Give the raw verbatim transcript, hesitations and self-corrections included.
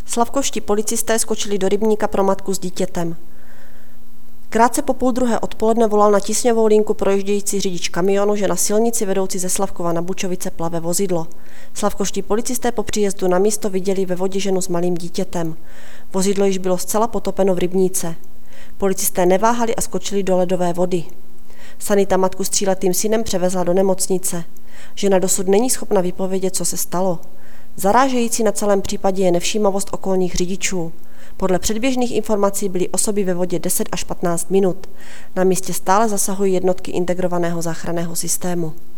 Slavkovští policisté skočili do rybníka pro matku s dítětem. Krátce po půl druhé odpoledne volal na tísňovou linku projíždějící řidič kamionu, že na silnici vedoucí ze Slavkova na Bučovice plave vozidlo. Slavkovští policisté po příjezdu na místo viděli ve vodě ženu s malým dítětem. Vozidlo již bylo zcela potopeno v rybníce. Policisté neváhali a skočili do ledové vody. Sanita matku s tříletým synem převezla do nemocnice. Žena dosud není schopna vypovědět, co se stalo. Zarážející na celém případě je nevšímavost okolních řidičů. Podle předběžných informací byly osoby ve vodě deset až patnáct minut. Na místě stále zasahují jednotky integrovaného záchranného systému.